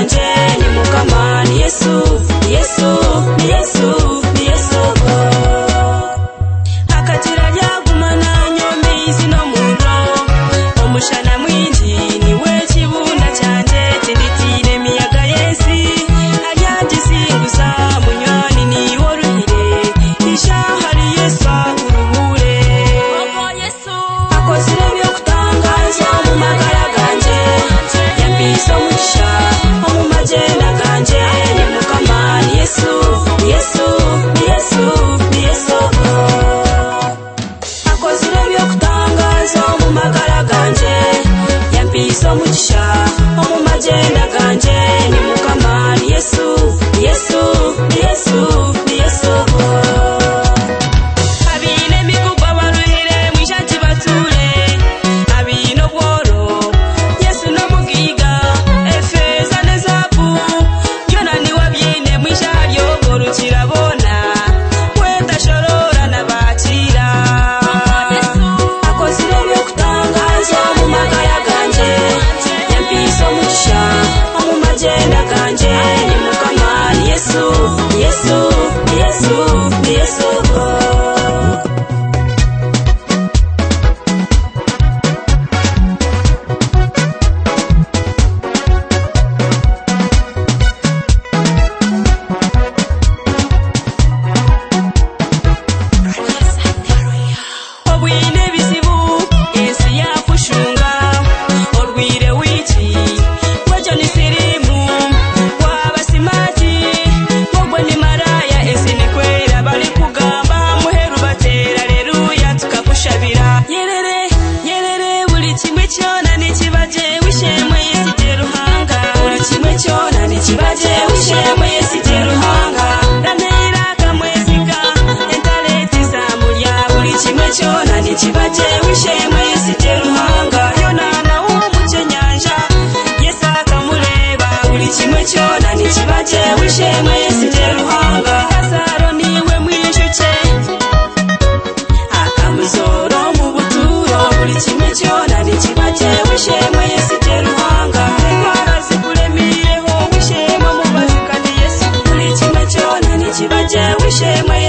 ganje ni mukama ni Yesu Yesu ni Yesu ni Yesu akatira ryagumana nyomizi no muno omushana mwinji niwe kibunda cyanje tibitire miyaga yesi ajyagisinguza munyoni ni woruhire ishahari Yesu uruhure Yesu akozire byo kutangaza mu magara ganje yambiso musha mu majena ganje ni mukama ni Yesu Yesu ni Yesu ni Yesu akozire byo kutangaza mu magara ganje yambiso musha mu majena ganje ni mukama ni Yesu Yesu ni Yesu ni Yesu abine migugwa baruhire mwishati bature abino bworo Yesu no mugiga efeza nezabu yona ni wabyine mwisharyo gorukirabona kwenda shorora nabatira akozire byo kutangaza mu magara ganje yambiso musha mu majenda ganje ni mukama ni Yesu Yesu ni Yesu ni Yesu obwine bizibu ensi yakushunga orwire wiki wejo ni sirimu wabasimati wogwe ni maraya ensi ni kwera bali kugamba muheru batera leluya tukakushabira yerere yerere buli kimwe cyona ni kibaje wishemwe Yesu ruhanga buli kimwe cyona ni kibaje wishemwe Yesu ruhanga danira kamwezika entaleti zamulya buli kimwe cyona ni kibaje wishemwe Yesu ruhanga yonana wo muchenyanja Yesu akamureba buli kimwe cyona ni kibaje wishemwe Yesu ruhanga Lazaro niwe mwishuke akamuzoro mu buturo buli kimwe cyona ni kibaje wishemwe Yesu ruhanga indwara zikuremireho wishemwe mu bazikani Yesu buli kimwe cyona ni kibaje wishemwe